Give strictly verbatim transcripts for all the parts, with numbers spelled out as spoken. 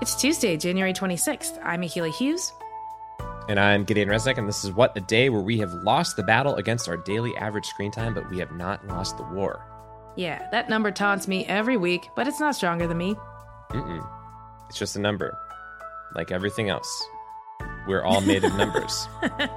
It's Tuesday, January twenty-sixth. I'm Akila Hughes. And I'm Gideon Resnick, and this is What, a Day where we have lost the battle against our daily average screen time, but we have not lost the war. Yeah, that number taunts me every week, but it's not stronger than me. Mm-mm. It's just a number. Like everything else. We're all made of numbers.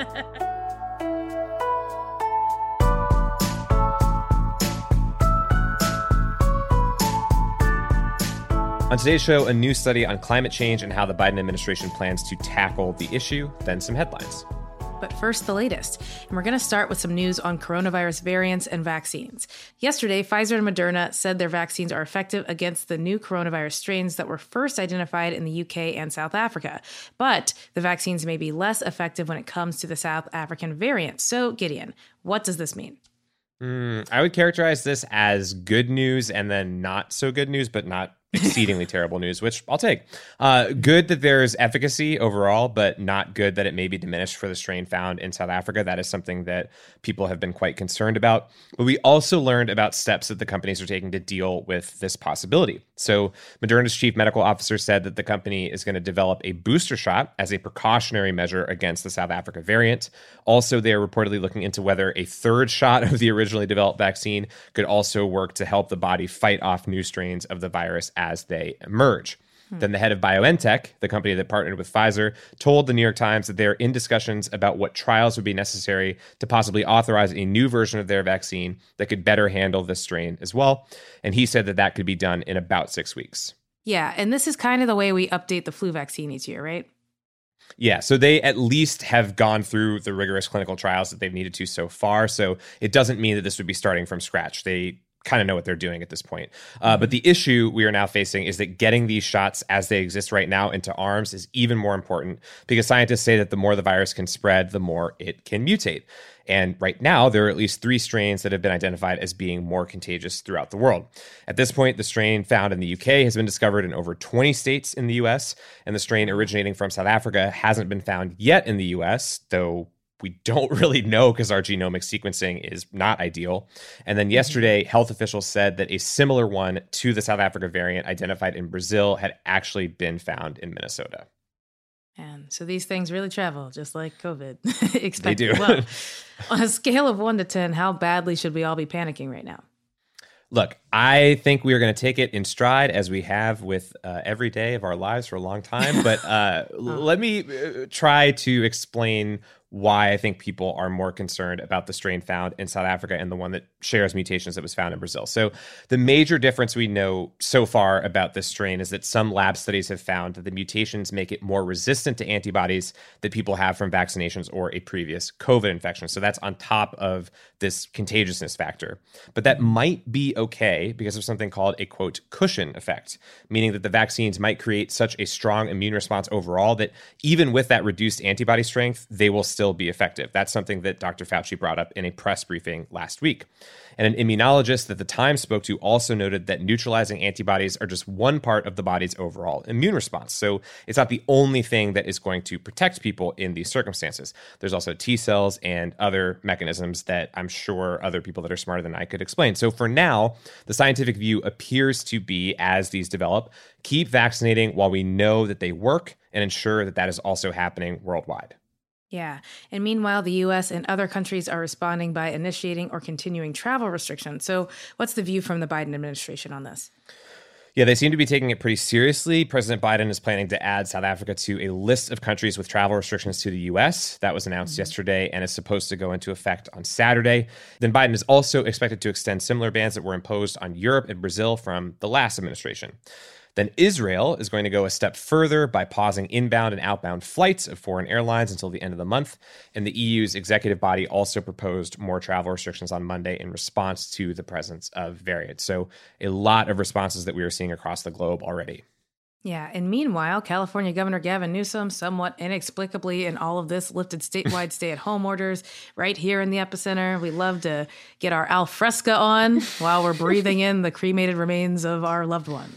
On today's show, a new study on climate change and how the Biden administration plans to tackle the issue, then some headlines. But first, the latest. And we're going to start with some news on coronavirus variants and vaccines. Yesterday, Pfizer and Moderna said their vaccines are effective against the new coronavirus strains that were first identified in the U K and South Africa. But the vaccines may be less effective when it comes to the South African variant. So, Gideon, what does this mean? Mm, I would characterize this as good news and then not so good news, but not exceedingly terrible news, which I'll take. Uh, good that there's efficacy overall, but not good that it may be diminished for the strain found in South Africa. That is something that people have been quite concerned about. But we also learned about steps that the companies are taking to deal with this possibility. So Moderna's chief medical officer said that the company is going to develop a booster shot as a precautionary measure against the South Africa variant. Also, they're reportedly looking into whether a third shot of the originally developed vaccine could also work to help the body fight off new strains of the virus as they emerge. Hmm. Then the head of BioNTech, the company that partnered with Pfizer, told the New York Times that they're in discussions about what trials would be necessary to possibly authorize a new version of their vaccine that could better handle this strain as well. And he said that that could be done in about six weeks. Yeah, and this is kind of the way we update the flu vaccine each year, right? Yeah, so they at least have gone through the rigorous clinical trials that they've needed to so far. So it doesn't mean that this would be starting from scratch. They kind of know what they're doing at this point. Uh, but the issue we are now facing is that getting these shots as they exist right now into arms is even more important because scientists say that the more the virus can spread, the more it can mutate. And right now, there are at least three strains that have been identified as being more contagious throughout the world. At this point, the strain found in the U K has been discovered in over twenty states in the U S, and the strain originating from South Africa hasn't been found yet in the U S, though we don't really know because our genomic sequencing is not ideal. And then yesterday, health officials said that a similar one to the South Africa variant identified in Brazil had actually been found in Minnesota. And so these things really travel, just like COVID. Expected. They do. Well, on a scale of one to ten, how badly should we all be panicking right now? Look, I think we are going to take it in stride as we have with uh, every day of our lives for a long time. But uh, oh. let me uh, try to explain why I think people are more concerned about the strain found in South Africa and the one that shares mutations that was found in Brazil. So the major difference we know so far about this strain is that some lab studies have found that the mutations make it more resistant to antibodies that people have from vaccinations or a previous COVID infection. So that's on top of this contagiousness factor. But that might be okay because of something called a, quote, cushion effect, meaning that the vaccines might create such a strong immune response overall that even with that reduced antibody strength, they will still be effective. That's something that Doctor Fauci brought up in a press briefing last week. And an immunologist that the Times spoke to also noted that neutralizing antibodies are just one part of the body's overall immune response. So it's not the only thing that is going to protect people in these circumstances. There's also T cells and other mechanisms that I'm sure other people that are smarter than I could explain. So for now, the scientific view appears to be, as these develop, keep vaccinating while we know that they work and ensure that that is also happening worldwide. Yeah. And meanwhile, the U S and other countries are responding by initiating or continuing travel restrictions. So what's the view from the Biden administration on this? Yeah, they seem to be taking it pretty seriously. President Biden is planning to add South Africa to a list of countries with travel restrictions to the U S. That was announced mm-hmm. yesterday and is supposed to go into effect on Saturday. Then Biden is also expected to extend similar bans that were imposed on Europe and Brazil from the last administration. Then Israel is going to go a step further by pausing inbound and outbound flights of foreign airlines until the end of the month. And the E U's executive body also proposed more travel restrictions on Monday in response to the presence of variants. So a lot of responses that we are seeing across the globe already. Yeah, and meanwhile, California Governor Gavin Newsom, somewhat inexplicably in all of this, lifted statewide stay-at-home orders right here in the epicenter. We love to get our al fresco on while we're breathing in the cremated remains of our loved ones.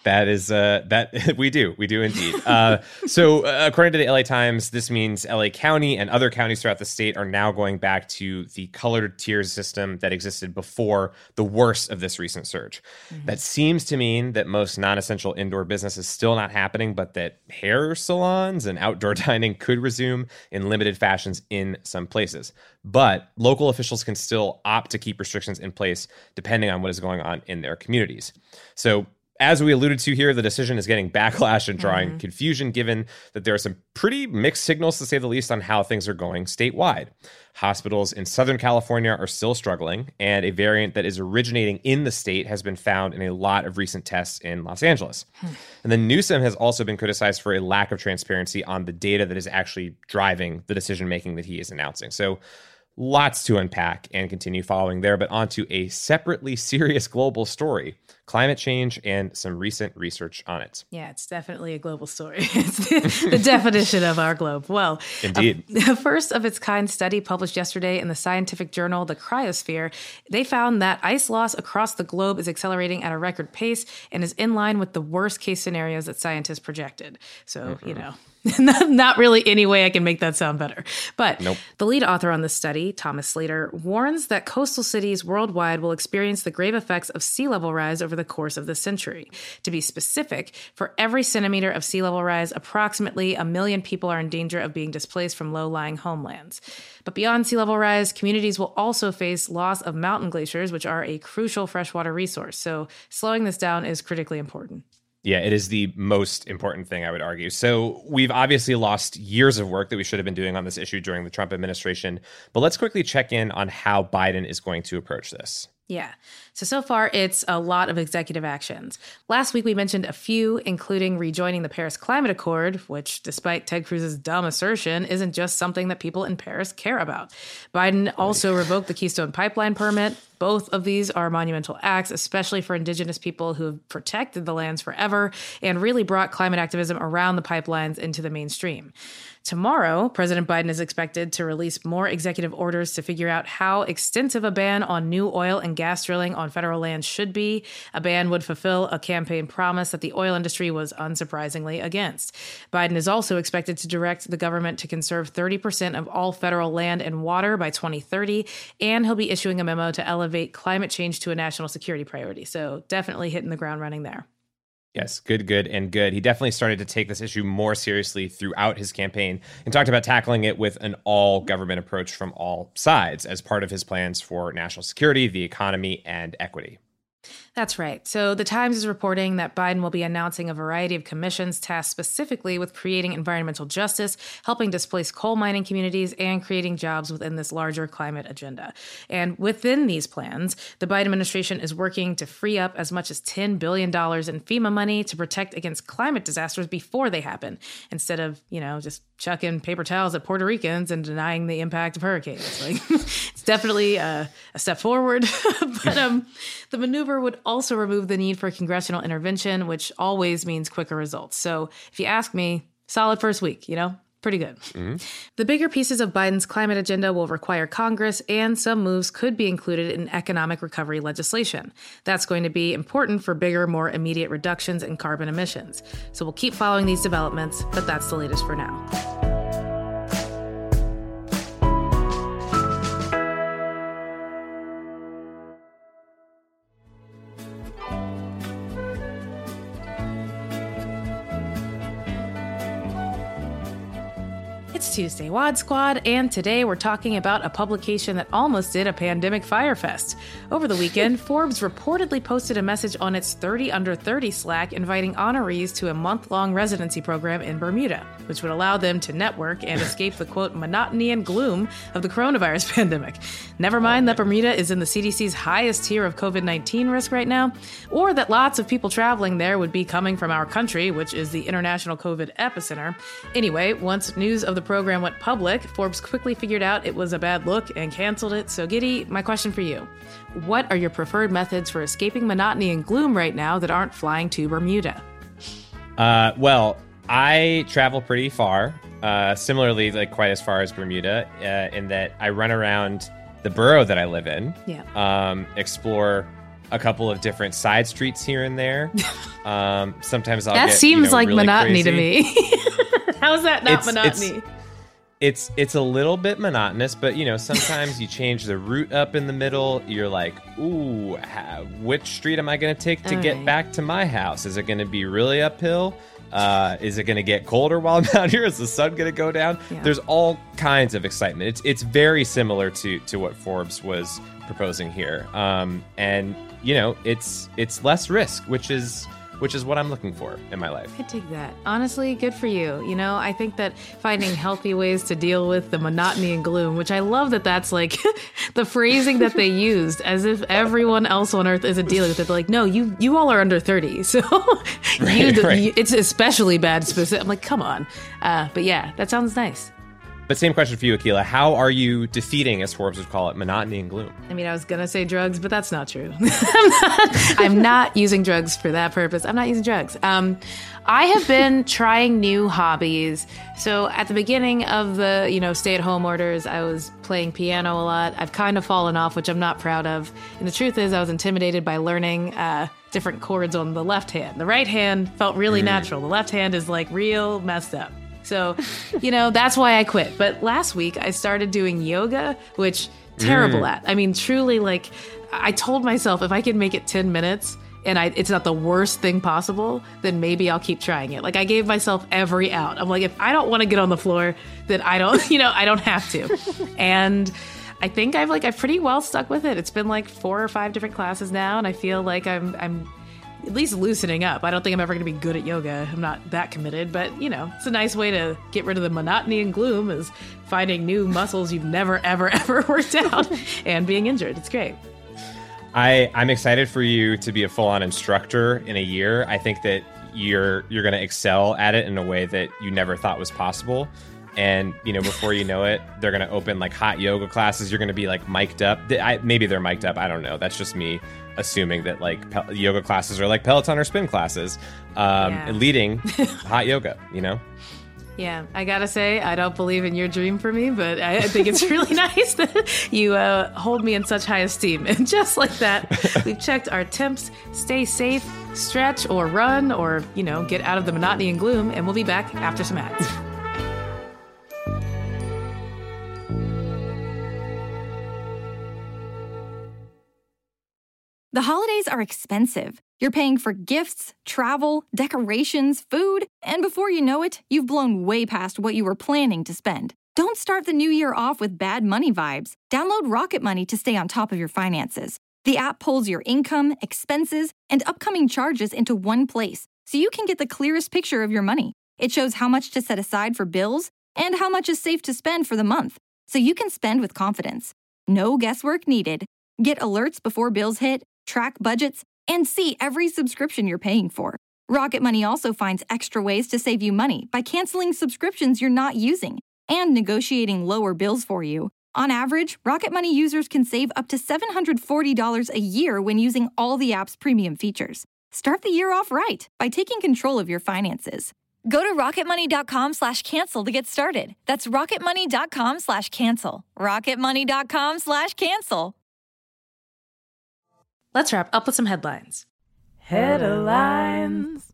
That is, uh, that we do. We do indeed. Uh, so uh, according to the L A Times, this means L A County and other counties throughout the state are now going back to the colored tiers system that existed before the worst of this recent surge. Mm-hmm. That seems to mean that most non-essential indoor business is still not happening, but that hair salons and outdoor dining could resume in limited fashions in some places. But local officials can still opt to keep restrictions in place depending on what is going on in their communities. So as we alluded to here, the decision is getting backlash and drawing mm-hmm. confusion, given that there are some pretty mixed signals, to say the least, on how things are going statewide. Hospitals in Southern California are still struggling, and a variant that is originating in the state has been found in a lot of recent tests in Los Angeles. Hmm. And then Newsom has also been criticized for a lack of transparency on the data that is actually driving the decision-making that he is announcing. So lots to unpack and continue following there, but onto a separately serious global story, climate change and some recent research on it. Yeah, it's definitely a global story. It's the, the definition of our globe. Well, indeed. A, a first of its kind study published yesterday in the scientific journal The Cryosphere, they found that ice loss across the globe is accelerating at a record pace and is in line with the worst case scenarios that scientists projected. So, mm-hmm. you know, not, not really any way I can make that sound better. But nope. The lead author on this study, Thomas Slater, warns that coastal cities worldwide will experience the grave effects of sea level rise over the course of the century. To be specific, for every centimeter of sea level rise, approximately a million people are in danger of being displaced from low-lying homelands. But beyond sea level rise, communities will also face loss of mountain glaciers, which are a crucial freshwater resource. So slowing this down is critically important. Yeah, it is the most important thing, I would argue. So we've obviously lost years of work that we should have been doing on this issue during the Trump administration. But let's quickly check in on how Biden is going to approach this. Yeah. So, so far, it's a lot of executive actions. Last week, we mentioned a few, including rejoining the Paris Climate Accord, which, despite Ted Cruz's dumb assertion, isn't just something that people in Paris care about. Biden also revoked the Keystone Pipeline permit. Both of these are monumental acts, especially for indigenous people who have protected the lands forever and really brought climate activism around the pipelines into the mainstream. Tomorrow, President Biden is expected to release more executive orders to figure out how extensive a ban on new oil and gas drilling on federal land should be. A ban would fulfill a campaign promise that the oil industry was unsurprisingly against. Biden is also expected to direct the government to conserve thirty percent of all federal land and water by twenty thirty, and he'll be issuing a memo to elevate climate change to a national security priority. So definitely hitting the ground running there. Yes, good, good, and good. He definitely started to take this issue more seriously throughout his campaign and talked about tackling it with an all-government approach from all sides as part of his plans for national security, the economy, and equity. That's right. So the Times is reporting that Biden will be announcing a variety of commissions tasked specifically with creating environmental justice, helping displace coal mining communities, and creating jobs within this larger climate agenda. And within these plans, the Biden administration is working to free up as much as ten billion dollars in FEMA money to protect against climate disasters before they happen, instead of, you know, just chucking paper towels at Puerto Ricans and denying the impact of hurricanes. Like, it's definitely a, a step forward. But um, the maneuver would also remove the need for congressional intervention, which always means quicker results. So if you ask me, solid first week, you know? Pretty good. Mm-hmm. The bigger pieces of Biden's climate agenda will require Congress, and some moves could be included in economic recovery legislation. That's going to be important for bigger, more immediate reductions in carbon emissions. So we'll keep following these developments, but that's the latest for now. It's Tuesday Wad Squad, and today we're talking about a publication that almost did a pandemic firefest. Over the weekend, Forbes reportedly posted a message on its thirty under thirty Slack inviting honorees to a month-long residency program in Bermuda, which would allow them to network and escape the, quote, monotony and gloom of the coronavirus pandemic. Never mind that Bermuda is in the C D C's highest tier of covid nineteen risk right now, or that lots of people traveling there would be coming from our country, which is the international COVID epicenter. Anyway, once news of the program went public, Forbes quickly figured out it was a bad look and canceled it. So Giddy, my question for you. What are your preferred methods for escaping monotony and gloom right now that aren't flying to Bermuda? Uh, well, I travel pretty far, uh, similarly, like quite as far as Bermuda, uh, in that I run around the borough that I live in, yeah. um, explore a couple of different side streets here and there. Um, sometimes I'll that get, seems you know, like really monotony crazy. to me. How's that not It's- monotony? it's- It's it's a little bit monotonous, but you know, sometimes you change the route up in the middle. You're like, ooh, ha- which street am I going to take to All get right. back to my house? Is it going to be really uphill? Uh, is it going to get colder while I'm out here? Is the sun going to go down? Yeah. There's all kinds of excitement. It's it's very similar to to what Forbes was proposing here, um, and you know, it's it's less risk, which is. which is what I'm looking for in my life. I dig that. Honestly, good for you. You know, I think that finding healthy ways to deal with the monotony and gloom, which I love that that's like the phrasing that they used, as if everyone else on earth isn't dealing with it. They're like, no, you you all are under thirty, so you, Right, right. you, it's especially bad. Specific. I'm like, come on. Uh, but yeah, that sounds nice. But same question for you, Akilah. How are you defeating, as Forbes would call it, monotony and gloom? I mean, I was going to say drugs, but that's not true. I'm, not, I'm not using drugs for that purpose. I'm not using drugs. Um, I have been trying new hobbies. So at the beginning of the, you know, stay-at-home orders, I was playing piano a lot. I've kind of fallen off, which I'm not proud of. And the truth is I was intimidated by learning uh, different chords on the left hand. The right hand felt really Mm. natural. The left hand is like real messed up. So, you know, that's why I quit. But last week I started doing yoga, which terrible Mm. at. I mean, truly, like, I told myself if I could make it ten minutes and I, it's not the worst thing possible, then maybe I'll keep trying it. Like, I gave myself every out. I'm like, if I don't want to get on the floor, then I don't, you know, I don't have to. And I think I've like, I've pretty well stuck with it. It's been like four or five different classes now. And I feel like I'm, I'm, at least loosening up. I don't think I'm ever going to be good at yoga. I'm not that committed, but you know, it's a nice way to get rid of the monotony and gloom is finding new muscles you've never, ever, ever worked out and being injured. It's great. I, I'm excited for you to be a full-on instructor in a year. I think that you're you're going to excel at it in a way that you never thought was possible. And, you know, before you know it, they're going to open like hot yoga classes. You're going to be like mic'd up. I, maybe they're mic'd up. I don't know. That's just me assuming that like pe- yoga classes are like Peloton or spin classes, um, Yeah. leading hot yoga, you know? Yeah, I gotta say, I don't believe in your dream for me, but I, I think it's really nice that you uh, hold me in such high esteem. And just like that, we've checked our temps. Stay safe, stretch or run, or, you know, get out of the monotony and gloom, and we'll be back after some ads. The holidays are expensive. You're paying for gifts, travel, decorations, food, and before you know it, you've blown way past what you were planning to spend. Don't start the new year off with bad money vibes. Download Rocket Money to stay on top of your finances. The app pulls your income, expenses, and upcoming charges into one place, so you can get the clearest picture of your money. It shows how much to set aside for bills and how much is safe to spend for the month, so you can spend with confidence. No guesswork needed. Get alerts before bills hit, track budgets, and see every subscription you're paying for. Rocket Money also finds extra ways to save you money by canceling subscriptions you're not using and negotiating lower bills for you. On average, Rocket Money users can save up to seven hundred forty dollars a year when using all the app's premium features. Start the year off right by taking control of your finances. Go to rocketmoney.com slash cancel to get started. That's rocketmoney.com slash cancel. rocketmoney.com slash cancel. Let's wrap up with some headlines. Headlines.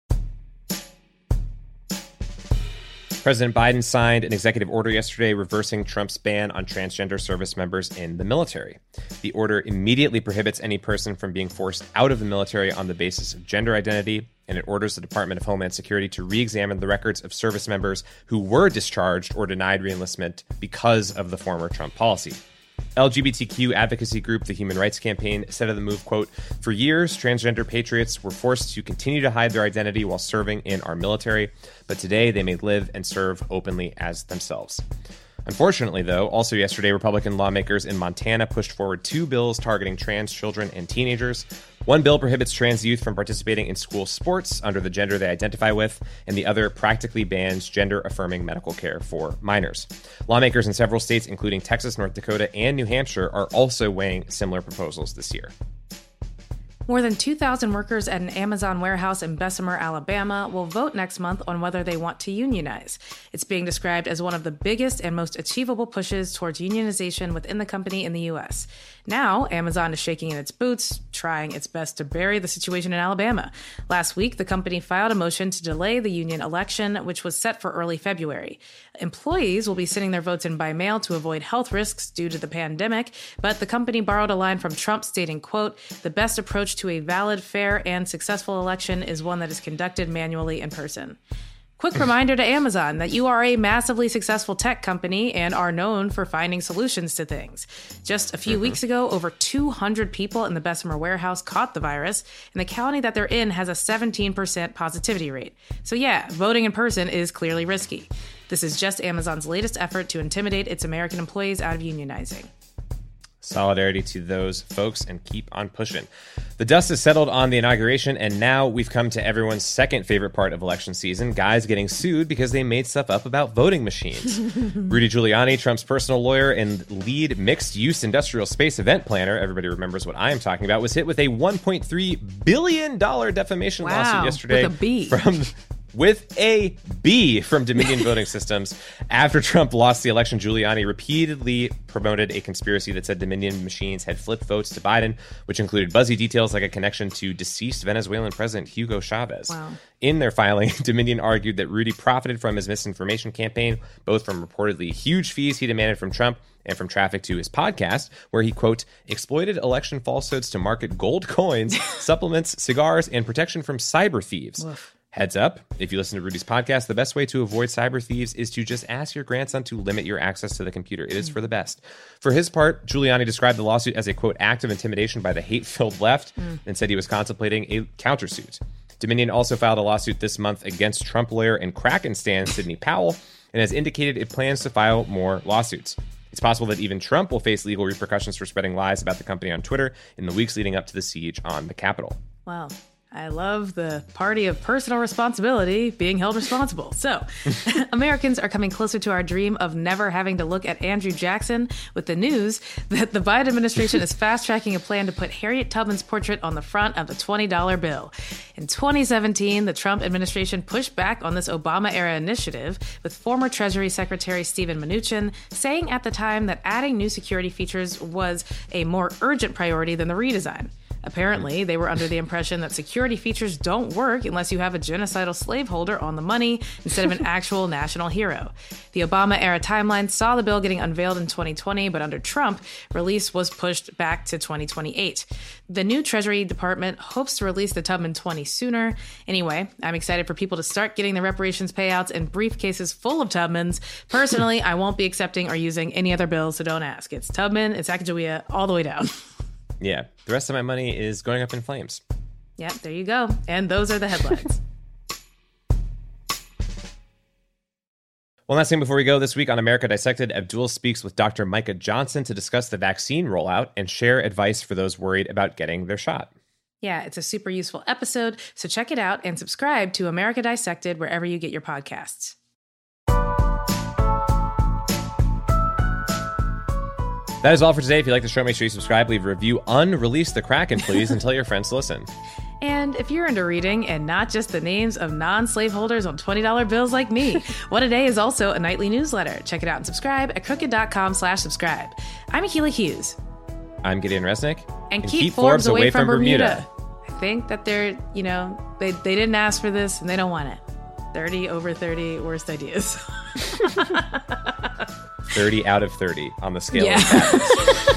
President Biden signed an executive order yesterday reversing Trump's ban on transgender service members in the military. The order immediately prohibits any person from being forced out of the military on the basis of gender identity, and it orders the Department of Homeland Security to re-examine the records of service members who were discharged or denied reenlistment because of the former Trump policy. L G B T Q advocacy group The Human Rights Campaign said of the move, quote, "For years, transgender patriots were forced to continue to hide their identity while serving in our military, but today they may live and serve openly as themselves." Unfortunately, though, also yesterday, Republican lawmakers in Montana pushed forward two bills targeting trans children and teenagers. One bill prohibits trans youth from participating in school sports under the gender they identify with, and the other practically bans gender-affirming medical care for minors. Lawmakers in several states, including Texas, North Dakota, and New Hampshire, are also weighing similar proposals this year. More than two thousand workers at an Amazon warehouse in Bessemer, Alabama, will vote next month on whether they want to unionize. It's being described as one of the biggest and most achievable pushes towards unionization within the company in the U S. Now, Amazon is shaking in its boots, trying its best to bury the situation in Alabama. Last week, the company filed a motion to delay the union election, which was set for early February. Employees will be sending their votes in by mail to avoid health risks due to the pandemic, but the company borrowed a line from Trump stating, quote, "The best approach to a valid, fair, and successful election is one that is conducted manually in person." Quick reminder to Amazon that you are a massively successful tech company and are known for finding solutions to things. Just a few mm-hmm. weeks ago, over two hundred people in the Bessemer warehouse caught the virus, and the county that they're in has a seventeen percent positivity rate. So yeah, voting in person is clearly risky. This is just Amazon's latest effort to intimidate its American employees out of unionizing. Solidarity to those folks, and keep on pushing. The dust has settled on the inauguration, and now we've come to everyone's second favorite part of election season, guys getting sued because they made stuff up about voting machines. Rudy Giuliani, Trump's personal lawyer and lead mixed-use industrial space event planner, everybody remembers what I am talking about, was hit with a one point three billion dollars defamation wow, lawsuit yesterday with a B. from... With a B from Dominion Voting Systems. After Trump lost the election, Giuliani repeatedly promoted a conspiracy that said Dominion machines had flipped votes to Biden, which included buzzy details like a connection to deceased Venezuelan President Hugo Chavez. Wow. In their filing, Dominion argued that Rudy profited from his misinformation campaign, both from reportedly huge fees he demanded from Trump and from traffic to his podcast, where he, quote, exploited election falsehoods to market gold coins, supplements, cigars, and protection from cyber thieves. Oof. Heads up, if you listen to Rudy's podcast, the best way to avoid cyber thieves is to just ask your grandson to limit your access to the computer. It is for the best. For his part, Giuliani described the lawsuit as a, quote, act of intimidation by the hate-filled left mm. and said he was contemplating a countersuit. Dominion also filed a lawsuit this month against Trump lawyer and Kraken stan Sidney Powell and has indicated it plans to file more lawsuits. It's possible that even Trump will face legal repercussions for spreading lies about the company on Twitter in the weeks leading up to the siege on the Capitol. Wow. I love the party of personal responsibility being held responsible. So, Americans are coming closer to our dream of never having to look at Andrew Jackson with the news that the Biden administration is fast-tracking a plan to put Harriet Tubman's portrait on the front of the twenty dollar bill. In twenty seventeen, the Trump administration pushed back on this Obama-era initiative, with former Treasury Secretary Steven Mnuchin saying at the time that adding new security features was a more urgent priority than the redesign. Apparently, they were under the impression that security features don't work unless you have a genocidal slaveholder on the money instead of an actual national hero. The Obama-era timeline saw the bill getting unveiled in twenty twenty, but under Trump, release was pushed back to twenty twenty-eight. The new Treasury Department hopes to release the Tubman twenty sooner. Anyway, I'm excited for people to start getting the reparations payouts and briefcases full of Tubmans. Personally, I won't be accepting or using any other bills, so don't ask. It's Tubman, it's Sacagawea, all the way down. Yeah, the rest of my money is going up in flames. Yep, there you go. And those are the headlines. One last thing before we go. This week on America Dissected, Abdul speaks with Doctor Micah Johnson to discuss the vaccine rollout and share advice for those worried about getting their shot. Yeah, it's a super useful episode, so check it out and subscribe to America Dissected wherever you get your podcasts. That is all for today. If you like the show, make sure you subscribe, leave a review, unrelease the Kraken, please, and tell your friends to listen. And if you're into reading and not just the names of non-slaveholders on twenty dollar bills like me, What a Day is also a nightly newsletter. Check it out and subscribe at crooked.com slash subscribe. I'm Akilah Hughes. I'm Gideon Resnick. And, and keep, keep Forbes, Forbes away, away from, from Bermuda. Bermuda. I think that they're, you know, they, they didn't ask for this and they don't want it. thirty over thirty worst ideas. thirty out of thirty on the scale yeah. of patents.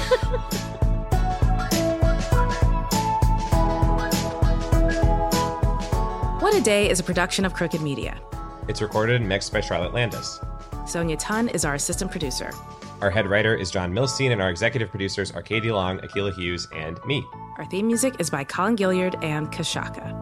What a Day is a production of Crooked Media. It's recorded and mixed by Charlotte Landis. Sonia Tun is our assistant producer. Our head writer is John Milstein, and our executive producers are Katie Long, Akilah Hughes, and me. Our theme music is by Colin Gilliard and Kashaka.